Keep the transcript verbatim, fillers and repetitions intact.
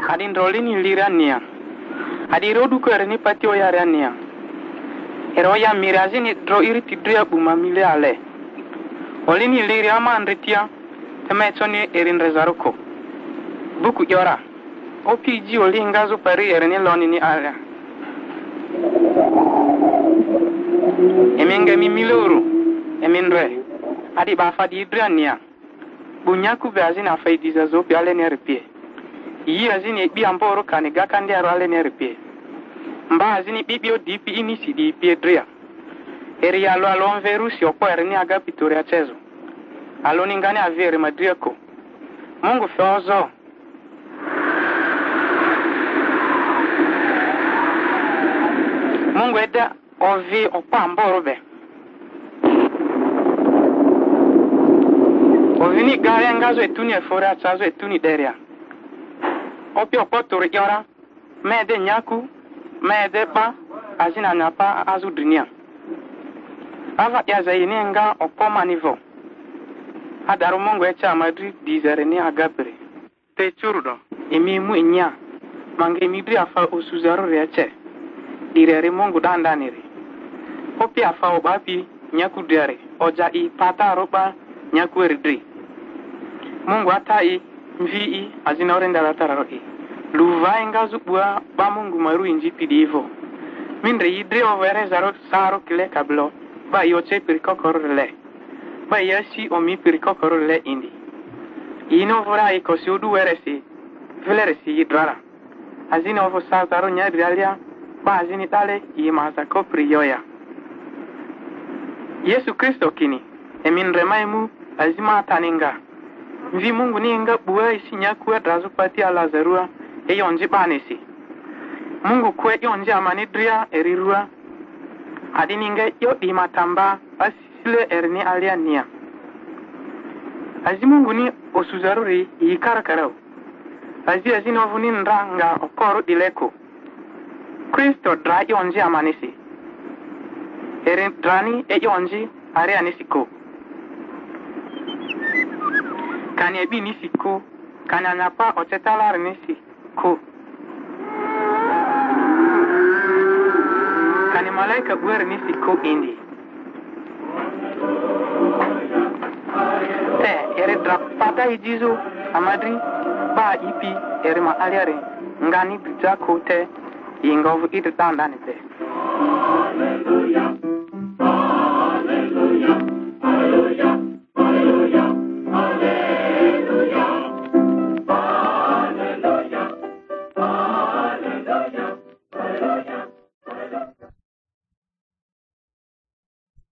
Adin rolini lirania. Adi rodu ko erni patio ya rania. Ero ya mirazini dro iriti dria buma mile ale. Olini liria ma andritia. Temetsoni erin rezaruko. Buku yora. Opi ji oli ngazo pari erni loni ni ale. Eminga mi miloro. Eminre. Adi bafa di drania. Bunyaku bazini afaidiza zo bi ale ne repie. Yi azini bi amboro kani gakande aro ale ne repie. Mba azini bibio dipi ini si di piedria. Eri alo alo veru si opo erni aga pitoria chezo. Alo ningani avere madriako. Mungu feozo. Mungu eda ovi opa amboro be. Ovini gare ngazo etuni efora chazo etuni deria. Opi opo tori yora. Mede nyaku. Mede ba. Azina napa azu dunia. Ava ya zaini nga opo manivo. Adaru Mungu echa amadri dizere ni agapere. Te churudo. Emi mu enya. Mange midri afa osuzaro reache. Direre Mungu dandaniri. Opi afa obapi nyaku dere. Oja i pata roba nyaku eridri. Mungu atai mvi azina orenda latara i. Luva engazu bua ba Mungu maru inji pidivo. Mindre idre overe zaro saro kile kablo. Ba yoche pirikokoro le. Ba yasi omi pirikokoro le indi. Ino vora i kosi odu weresi. Veleresi yidrara. Azina ovo sazaro nyadrialia. Ba azini tale i masako priyoya. Yesu Kristo kini. Emin remaimu azima taninga. Mvi Mungu ninga bua isi nyakuwa drazu pati ala zarua. E yonji banesi. Mungu kwe yonji amanidria erirua. Adininga yo imatamba asile erni alia nia. Azi Mungu ni osuzaruri yikarakarao. Azi azi novuni nranga okoro ileko. Kristo dra yonji amanesi. Erin drani e yonji are anisiko. Kani ebi nisiko. Kani anyapa ochetala renesi ko. Kani malaika buere nisi ko indi. Te ere drapata ijizo amadri ba ipi ere ma aliare ngani bija ko te ingovu idri dandani te.